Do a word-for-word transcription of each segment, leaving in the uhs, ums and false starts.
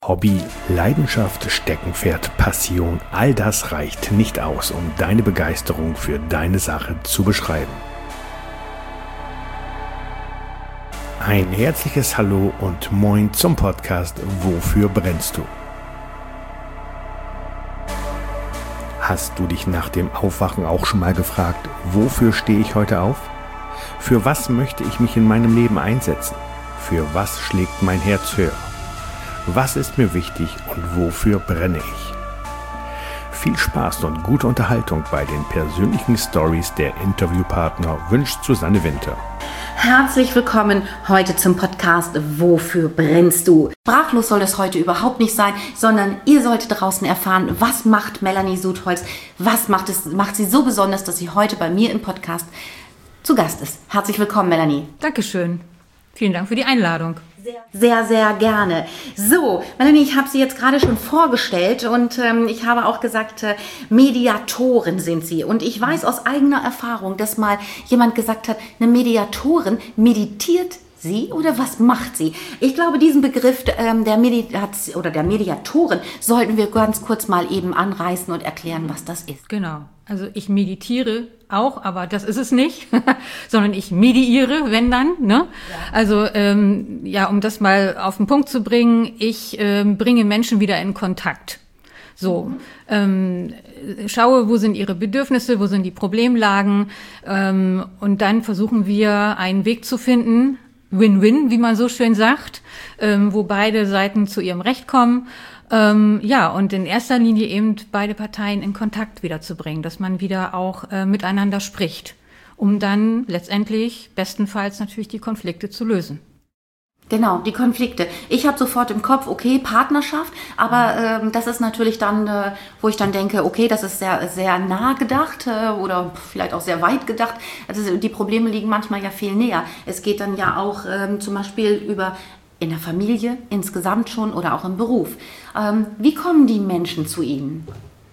Hobby, Leidenschaft, Steckenpferd, Passion, all das reicht nicht aus, um deine Begeisterung für deine Sache zu beschreiben. Ein herzliches Hallo und Moin zum Podcast Wofür brennst du? Hast du dich nach dem Aufwachen auch schon mal gefragt, wofür stehe ich heute auf? Für was möchte ich mich in meinem Leben einsetzen? Für was schlägt mein Herz höher? Was ist mir wichtig und wofür brenne ich? Viel Spaß und gute Unterhaltung bei den persönlichen Stories der Interviewpartner wünscht Susanne Winter. Herzlich willkommen heute zum Podcast Wofür brennst du? Sprachlos soll es heute überhaupt nicht sein, sondern ihr solltet draußen erfahren, was macht Melanie Sudholz, was macht, es, macht sie so besonders, dass sie heute bei mir im Podcast zu Gast ist. Herzlich willkommen, Melanie. Dankeschön. Vielen Dank für die Einladung. Sehr, sehr gerne. So, Melanie, ich habe Sie jetzt gerade schon vorgestellt und ähm, ich habe auch gesagt, äh, Mediatoren sind Sie. Und ich weiß aus eigener Erfahrung, dass mal jemand gesagt hat, eine Mediatorin meditiert sie oder was macht sie? Ich glaube, diesen Begriff ähm, der Meditation oder der Mediatoren sollten wir ganz kurz mal eben anreißen und erklären, was das ist. Genau. Also ich meditiere auch, aber das ist es nicht, sondern ich mediiere, wenn dann. Ne? Ja. Also ähm, ja, um das mal auf den Punkt zu bringen, ich ähm, bringe Menschen wieder in Kontakt. So, mhm. ähm, schaue, wo sind ihre Bedürfnisse, wo sind die Problemlagen ähm, und dann versuchen wir einen Weg zu finden, Win-Win, wie man so schön sagt, ähm, wo beide Seiten zu ihrem Recht kommen. Ähm, ja, und in erster Linie eben beide Parteien in Kontakt wiederzubringen, dass man wieder auch äh, miteinander spricht, um dann letztendlich bestenfalls natürlich die Konflikte zu lösen. Genau, die Konflikte. Ich habe sofort im Kopf, okay, Partnerschaft, aber ähm, das ist natürlich dann, äh, wo ich dann denke, okay, das ist sehr, sehr nah gedacht äh, oder vielleicht auch sehr weit gedacht. Also die Probleme liegen manchmal ja viel näher. Es geht dann ja auch ähm, zum Beispiel über in der Familie insgesamt schon oder auch im Beruf. Ähm, wie kommen die Menschen zu Ihnen?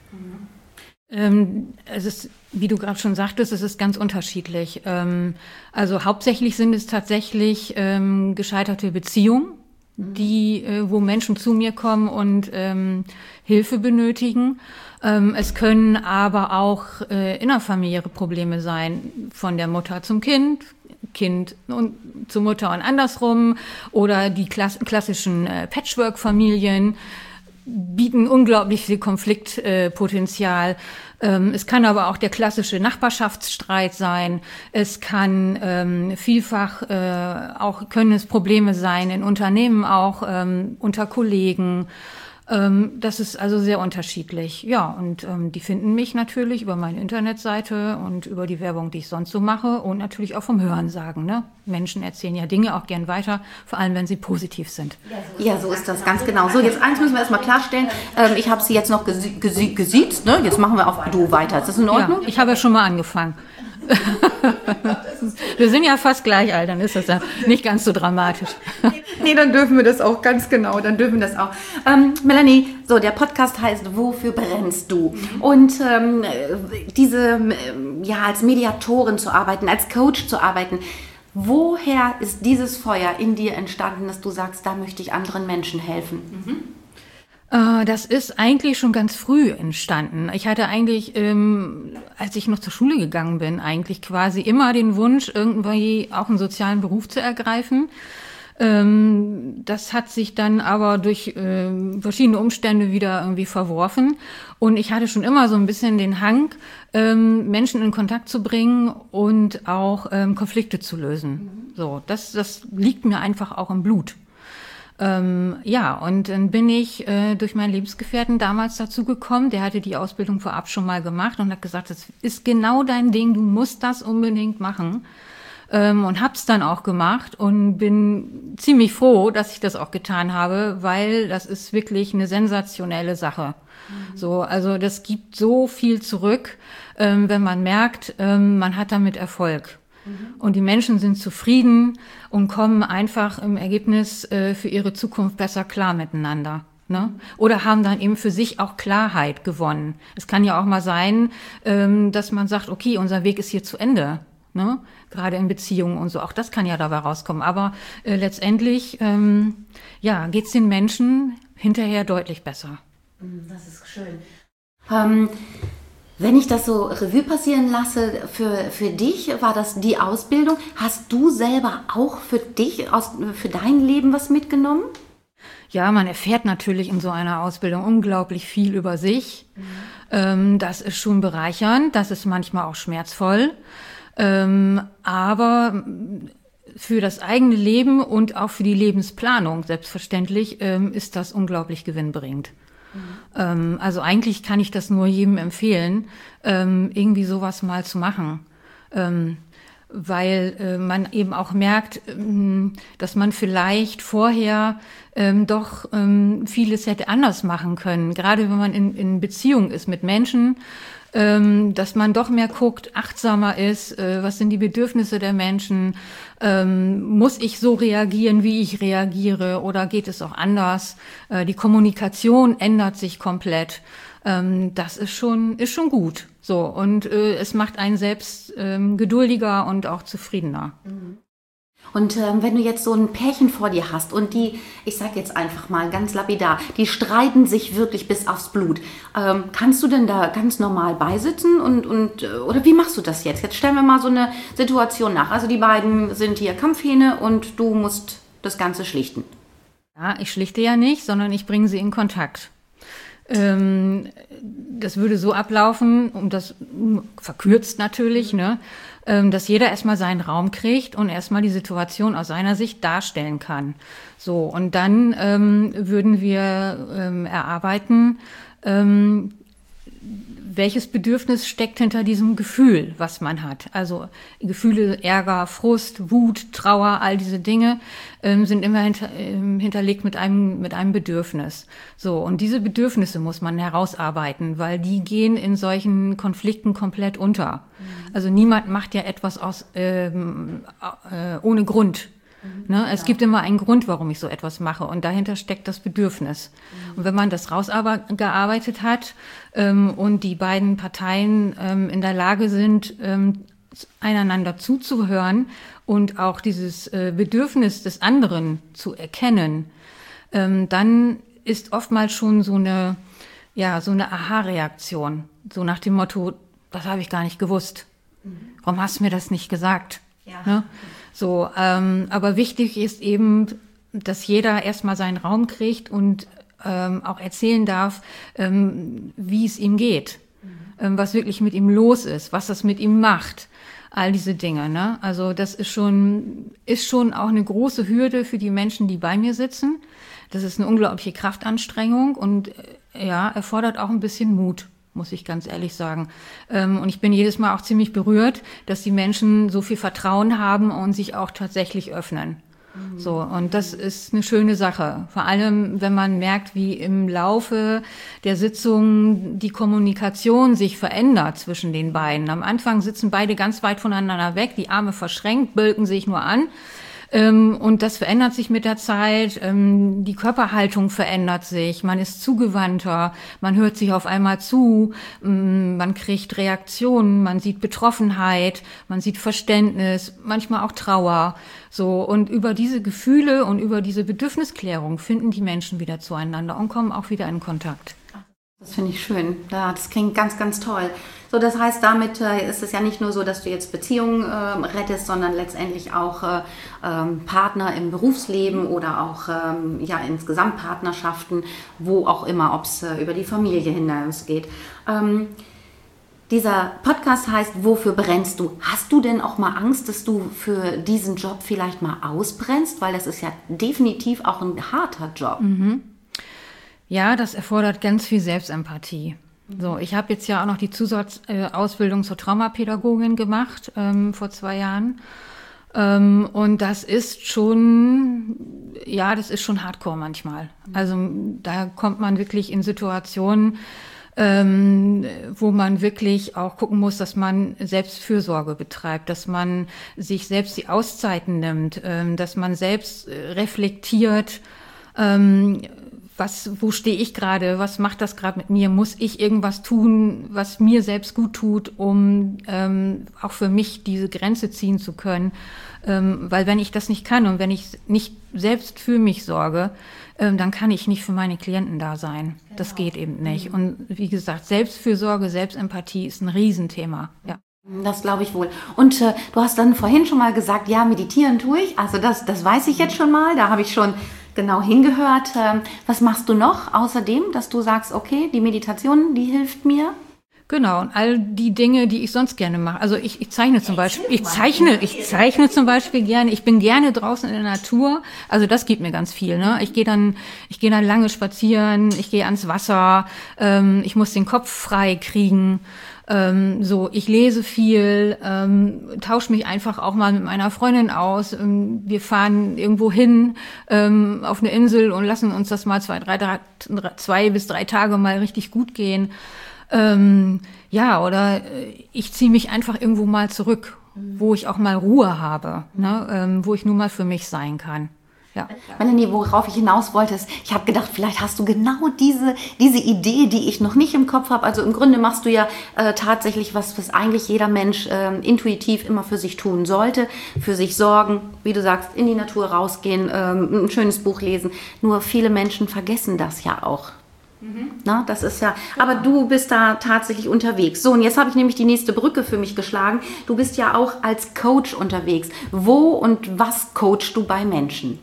Ähm, es ist, wie du gerade schon sagtest, es ist ganz unterschiedlich. Ähm, also hauptsächlich sind es tatsächlich ähm, gescheiterte Beziehungen, die, äh, wo Menschen zu mir kommen und ähm, Hilfe benötigen. Ähm, es können aber auch äh, innerfamiliäre Probleme sein, von der Mutter zum Kind, Kind und zur Mutter und andersrum, oder die klass- klassischen äh, Patchwork-Familien bieten unglaublich viel Konfliktpotenzial. Äh, ähm, es kann aber auch der klassische Nachbarschaftsstreit sein. Es kann ähm, vielfach äh, auch können es Probleme sein in Unternehmen, auch ähm, unter Kollegen. Ähm, das ist also sehr unterschiedlich. Ja, und ähm, die finden mich natürlich über meine Internetseite und über die Werbung, die ich sonst so mache, und natürlich auch vom Hörensagen. Ne? Menschen erzählen ja Dinge auch gern weiter, vor allem wenn sie positiv sind. Ja, so ist das ganz genau. So, jetzt eins müssen wir erstmal klarstellen. Ähm, ich habe Sie jetzt noch gesi- gesi- gesiezt, ne? Jetzt machen wir auf Du weiter. Ist das in Ordnung? Ja, ich habe ja schon mal angefangen. Wir sind ja fast gleich alt, dann ist das ja nicht ganz so dramatisch. Nee, dann dürfen wir das auch, ganz genau, dann dürfen wir das auch. Ähm, Melanie, so, der Podcast heißt Wofür brennst du? Und ähm, diese, ja, als Mediatorin zu arbeiten, als Coach zu arbeiten, woher ist dieses Feuer in dir entstanden, dass du sagst, da möchte ich anderen Menschen helfen? Mhm. Das ist eigentlich schon ganz früh entstanden. Ich hatte eigentlich, ähm, als ich noch zur Schule gegangen bin, eigentlich quasi immer den Wunsch, irgendwie auch einen sozialen Beruf zu ergreifen. Ähm, das hat sich dann aber durch ähm, verschiedene Umstände wieder irgendwie verworfen. Und ich hatte schon immer so ein bisschen den Hang, ähm, Menschen in Kontakt zu bringen und auch ähm, Konflikte zu lösen. Mhm. So, das, das liegt mir einfach auch im Blut. Ähm, ja, und dann bin ich äh, durch meinen Lebensgefährten damals dazu gekommen. Der hatte die Ausbildung vorab schon mal gemacht und hat gesagt, das ist genau dein Ding, du musst das unbedingt machen. Ähm, und hab's dann auch gemacht und bin ziemlich froh, dass ich das auch getan habe, weil das ist wirklich eine sensationelle Sache. Mhm. So, also das gibt so viel zurück, ähm, wenn man merkt, ähm, man hat damit Erfolg. Und die Menschen sind zufrieden und kommen einfach im Ergebnis äh, für ihre Zukunft besser klar miteinander. Ne? Oder haben dann eben für sich auch Klarheit gewonnen. Es kann ja auch mal sein, ähm, dass man sagt, okay, unser Weg ist hier zu Ende. Ne? Gerade in Beziehungen und so. Auch das kann ja dabei rauskommen. Aber äh, letztendlich ähm, ja, geht es den Menschen hinterher deutlich besser. Das ist schön. Ähm, wenn ich das so Revue passieren lasse, für, für dich war das die Ausbildung. Hast du selber auch für dich, aus, für dein Leben was mitgenommen? Ja, man erfährt natürlich in so einer Ausbildung unglaublich viel über sich. Mhm. Ähm, das ist schon bereichernd, das ist manchmal auch schmerzvoll. Ähm, aber für das eigene Leben und auch für die Lebensplanung, selbstverständlich, ähm, ist das unglaublich gewinnbringend. Mhm. Ähm, also eigentlich kann ich das nur jedem empfehlen, ähm, irgendwie sowas mal zu machen. Ähm, weil äh, man eben auch merkt, ähm, dass man vielleicht vorher ähm, doch ähm, vieles hätte anders machen können. Gerade wenn man in, in Beziehung ist mit Menschen, ähm, dass man doch mehr guckt, achtsamer ist, äh, was sind die Bedürfnisse der Menschen, ähm, muss ich so reagieren, wie ich reagiere, oder geht es auch anders? Äh, die Kommunikation ändert sich komplett. Ähm, das ist schon, ist schon gut. So, und äh, es macht einen selbst ähm, geduldiger und auch zufriedener. Und ähm, wenn du jetzt so ein Pärchen vor dir hast und die, ich sag jetzt einfach mal ganz lapidar, die streiten sich wirklich bis aufs Blut, ähm, kannst du denn da ganz normal beisitzen und, und äh, oder wie machst du das jetzt? Jetzt stellen wir mal so eine Situation nach. Also die beiden sind hier Kampfhähne und du musst das Ganze schlichten. Ja, ich schlichte ja nicht, sondern ich bringe sie in Kontakt. Ähm, das würde so ablaufen, um das verkürzt natürlich, ne, ähm, dass jeder erstmal seinen Raum kriegt und erstmal die Situation aus seiner Sicht darstellen kann. So, und dann ähm, würden wir ähm, erarbeiten, ähm, welches Bedürfnis steckt hinter diesem Gefühl, was man hat. Also Gefühle, Ärger, Frust, Wut, Trauer, all diese Dinge ähm, sind immer hinter, ähm, hinterlegt mit einem, mit einem Bedürfnis. So, und diese Bedürfnisse muss man herausarbeiten, weil die gehen in solchen Konflikten komplett unter. Mhm. Also niemand macht ja etwas aus ähm, äh, ohne Grund. Mhm, ne? Es gibt immer einen Grund, warum ich so etwas mache, und dahinter steckt das Bedürfnis. Mhm. Und wenn man das rausgearbeitet hat ähm, und die beiden Parteien ähm, in der Lage sind, ähm, einander zuzuhören und auch dieses äh, Bedürfnis des anderen zu erkennen, ähm, dann ist oftmals schon so eine, ja, so eine Aha-Reaktion, so nach dem Motto: Das habe ich gar nicht gewusst. Mhm. Warum hast du mir das nicht gesagt? Ja. Ne? So, ähm, aber wichtig ist eben, dass jeder erstmal seinen Raum kriegt und ähm, auch erzählen darf, ähm, wie es ihm geht, mhm. ähm, was wirklich mit ihm los ist, was das mit ihm macht, all diese Dinge. Ne? Also das ist schon, ist schon auch eine große Hürde für die Menschen, die bei mir sitzen. Das ist eine unglaubliche Kraftanstrengung und äh, ja, erfordert auch ein bisschen Mut, muss ich ganz ehrlich sagen. Und ich bin jedes Mal auch ziemlich berührt, dass die Menschen so viel Vertrauen haben und sich auch tatsächlich öffnen. Mhm. So, und das ist eine schöne Sache. Vor allem, wenn man merkt, wie im Laufe der Sitzung die Kommunikation sich verändert zwischen den beiden. Am Anfang sitzen beide ganz weit voneinander weg, die Arme verschränkt, bölken sich nur an. Ähm, und das verändert sich mit der Zeit, ähm, die Körperhaltung verändert sich, man ist zugewandter, man hört sich auf einmal zu, ähm, man kriegt Reaktionen, man sieht Betroffenheit, man sieht Verständnis, manchmal auch Trauer. So, und über diese Gefühle und über diese Bedürfnisklärung finden die Menschen wieder zueinander und kommen auch wieder in Kontakt. Das finde ich schön. Ja, das klingt ganz, ganz toll. So, das heißt, damit äh, ist es ja nicht nur so, dass du jetzt Beziehungen äh, rettest, sondern letztendlich auch äh, ähm, Partner im Berufsleben oder auch ähm, ja insgesamt Partnerschaften, wo auch immer, ob es äh, über die Familie hinausgeht. Ähm, dieser Podcast heißt, wofür brennst du? Hast du denn auch mal Angst, dass du für diesen Job vielleicht mal ausbrennst? Weil das ist ja definitiv auch ein harter Job. Mhm. Ja, das erfordert ganz viel Selbstempathie. So, ich habe jetzt ja auch noch die Zusatzausbildung zur Traumapädagogin gemacht ähm, vor zwei Jahren. Ähm, und das ist schon, ja, das ist schon hardcore manchmal. Also da kommt man wirklich in Situationen, ähm, wo man wirklich auch gucken muss, dass man Selbstfürsorge betreibt, dass man sich selbst die Auszeiten nimmt, ähm, dass man selbst reflektiert, ähm, was, wo stehe ich gerade, was macht das gerade mit mir, muss ich irgendwas tun, was mir selbst gut tut, um ähm, auch für mich diese Grenze ziehen zu können, ähm, weil wenn ich das nicht kann und wenn ich nicht selbst für mich sorge, ähm, dann kann ich nicht für meine Klienten da sein. Genau. Das geht eben nicht. Mhm. Und wie gesagt, Selbstfürsorge, Selbstempathie ist ein Riesenthema, ja. Das glaube ich wohl. Und äh, du hast dann vorhin schon mal gesagt, ja, meditieren tue ich, also das, das weiß ich jetzt schon mal, da habe ich schon genau hingehört. Was machst du noch außerdem, dass du sagst, okay, die Meditation, die hilft mir? Genau, und all die Dinge, die ich sonst gerne mache. Also ich, ich zeichne zum Beispiel, ich zeichne, ich zeichne zum Beispiel gerne, ich bin gerne draußen in der Natur. Also das gibt mir ganz viel, ne? Ich gehe dann, ich gehe dann lange spazieren, ich gehe ans Wasser, ähm, ich muss den Kopf frei kriegen. Ähm, so, ich lese viel, ähm, tausche mich einfach auch mal mit meiner Freundin aus. Ähm, wir fahren irgendwo hin ähm, auf eine Insel und lassen uns das mal zwei, drei, drei, zwei bis drei Tage mal richtig gut gehen. Ähm, ja, oder ich ziehe mich einfach irgendwo mal zurück, wo ich auch mal Ruhe habe, ne? ähm, wo ich nur mal für mich sein kann. Ja. Melanie, worauf ich hinaus wollte, ist, ich habe gedacht, vielleicht hast du genau diese, diese Idee, die ich noch nicht im Kopf habe. Also im Grunde machst du ja äh, tatsächlich was, was eigentlich jeder Mensch äh, intuitiv immer für sich tun sollte. Für sich sorgen, wie du sagst, in die Natur rausgehen, ähm, ein schönes Buch lesen. Nur viele Menschen vergessen das ja auch. Mhm. Na, das ist ja, aber du bist da tatsächlich unterwegs. So, und jetzt habe ich nämlich die nächste Brücke für mich geschlagen. Du bist ja auch als Coach unterwegs. Wo und was coachst du bei Menschen?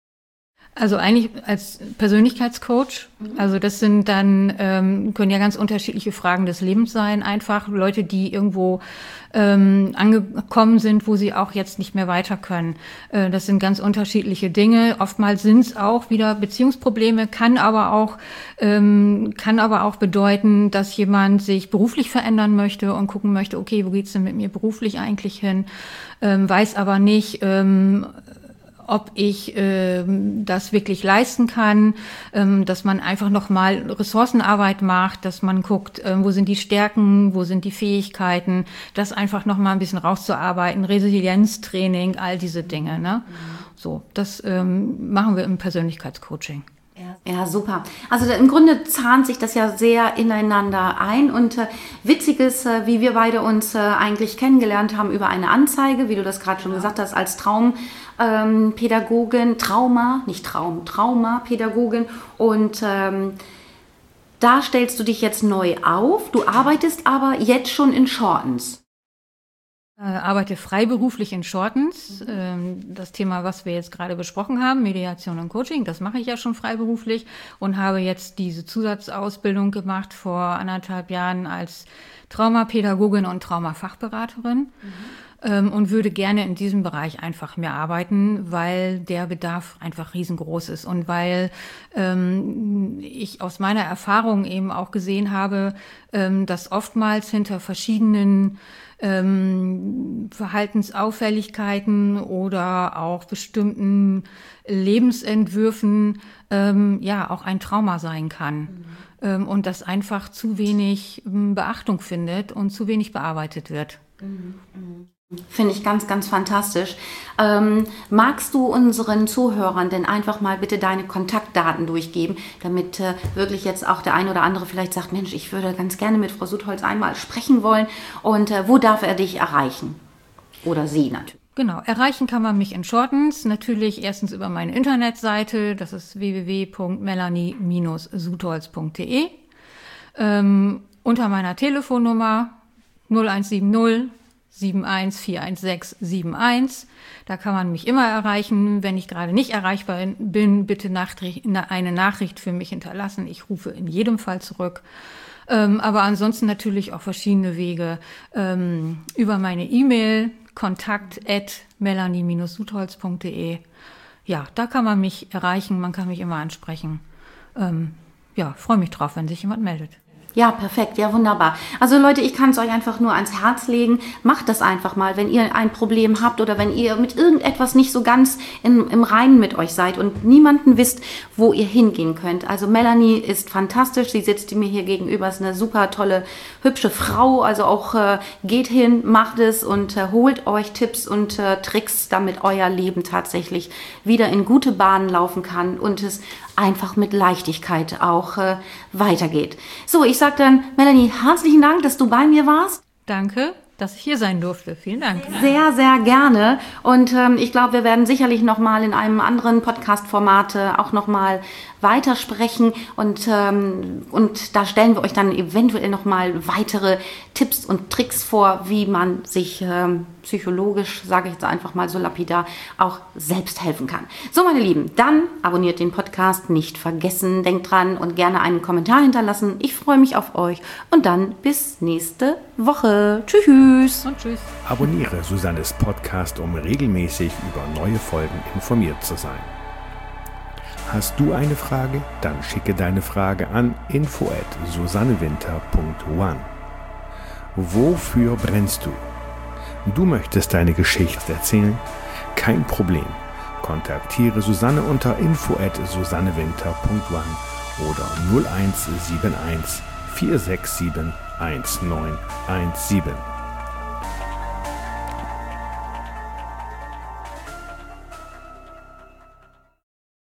Also eigentlich als Persönlichkeitscoach. Also das sind dann, ähm, können ja ganz unterschiedliche Fragen des Lebens sein. Einfach Leute, die irgendwo ähm, angekommen sind, wo sie auch jetzt nicht mehr weiter können. Äh, das sind ganz unterschiedliche Dinge. Oftmals sind es auch wieder Beziehungsprobleme, kann aber auch, ähm, kann aber auch bedeuten, dass jemand sich beruflich verändern möchte und gucken möchte, okay, wo geht's denn mit mir beruflich eigentlich hin? Ähm, weiß aber nicht, ähm, ob ich äh, das wirklich leisten kann, ähm, dass man einfach nochmal Ressourcenarbeit macht, dass man guckt, äh, wo sind die Stärken, wo sind die Fähigkeiten, das einfach nochmal ein bisschen rauszuarbeiten, Resilienztraining, all diese Dinge. Ne? Mhm. So, das ähm, machen wir im Persönlichkeitscoaching. Ja, super. Also im Grunde zahnt sich das ja sehr ineinander ein und äh, witzig ist, äh, wie wir beide uns äh, eigentlich kennengelernt haben über eine Anzeige, wie du das gerade schon gesagt hast, als Traumpädagogin, ähm, Trauma, nicht Traum, Traumapädagogin und ähm, da stellst du dich jetzt neu auf, du arbeitest aber jetzt schon in Shortens. Ich arbeite freiberuflich in Shortens. Mhm. Das Thema, was wir jetzt gerade besprochen haben, Mediation und Coaching, das mache ich ja schon freiberuflich und habe jetzt diese Zusatzausbildung gemacht vor anderthalb Jahren als Traumapädagogin und Traumafachberaterin. Mhm. Und würde gerne in diesem Bereich einfach mehr arbeiten, weil der Bedarf einfach riesengroß ist und weil ähm, ich aus meiner Erfahrung eben auch gesehen habe, ähm, dass oftmals hinter verschiedenen Ähm, Verhaltensauffälligkeiten oder auch bestimmten Lebensentwürfen ähm, ja auch ein Trauma sein kann. Mhm. Ähm, und das einfach zu wenig ähm, Beachtung findet und zu wenig bearbeitet wird. Mhm. Mhm. Finde ich ganz, ganz fantastisch. Ähm, magst du unseren Zuhörern denn einfach mal bitte deine Kontaktdaten durchgeben, damit äh, wirklich jetzt auch der ein oder andere vielleicht sagt, Mensch, ich würde ganz gerne mit Frau Sutholz einmal sprechen wollen. Und äh, wo darf er dich erreichen? Oder sie natürlich. Genau, erreichen kann man mich in Shortens. Natürlich erstens über meine Internetseite, das ist w w w punkt melanie Bindestrich sutholz punkt d e. Ähm, unter meiner Telefonnummer null eins sieben null sieben eins vier eins sechs sieben eins. Da kann man mich immer erreichen. Wenn ich gerade nicht erreichbar bin, bitte eine Nachricht für mich hinterlassen. Ich rufe in jedem Fall zurück. Ähm, aber ansonsten natürlich auch verschiedene Wege ähm, über meine E-Mail kontakt at melanie Bindestrich sutholz punkt d e. Ja, da kann man mich erreichen. Man kann mich immer ansprechen. Ähm, ja, freue mich drauf, wenn sich jemand meldet. Ja, perfekt, ja, wunderbar. Also Leute, ich kann es euch einfach nur ans Herz legen. Macht das einfach mal, wenn ihr ein Problem habt oder wenn ihr mit irgendetwas nicht so ganz in, im Reinen mit euch seid und niemanden wisst, wo ihr hingehen könnt. Also Melanie ist fantastisch, sie sitzt mir hier gegenüber, ist eine super tolle, hübsche Frau. Also auch äh, geht hin, macht es und äh, holt euch Tipps und äh, Tricks, damit euer Leben tatsächlich wieder in gute Bahnen laufen kann und es einfach mit Leichtigkeit auch äh, weitergeht. So, ich sage dann, Melanie, herzlichen Dank, dass du bei mir warst. Danke, dass ich hier sein durfte. Vielen Dank. Sehr, sehr gerne. Und ähm, ich glaube, wir werden sicherlich nochmal in einem anderen Podcast-Format äh, auch nochmal weitersprechen. Und, ähm, und da stellen wir euch dann eventuell nochmal weitere Tipps und Tricks vor, wie man sich ähm, psychologisch, sage ich jetzt einfach mal so lapidar, auch selbst helfen kann. So, meine Lieben, dann abonniert den Podcast, nicht vergessen, denkt dran und gerne einen Kommentar hinterlassen. Ich freue mich auf euch und dann bis nächste Woche. Tschüss. Und tschüss. Abonniere Susannes Podcast, um regelmäßig über neue Folgen informiert zu sein. Hast du eine Frage? Dann schicke deine Frage an info at susannewinter punkt one. Wofür brennst du? Du möchtest deine Geschichte erzählen? Kein Problem. Kontaktiere Susanne unter info at susannewinter punkt one oder null eins sieben eins vier sechs sieben eins neun eins sieben.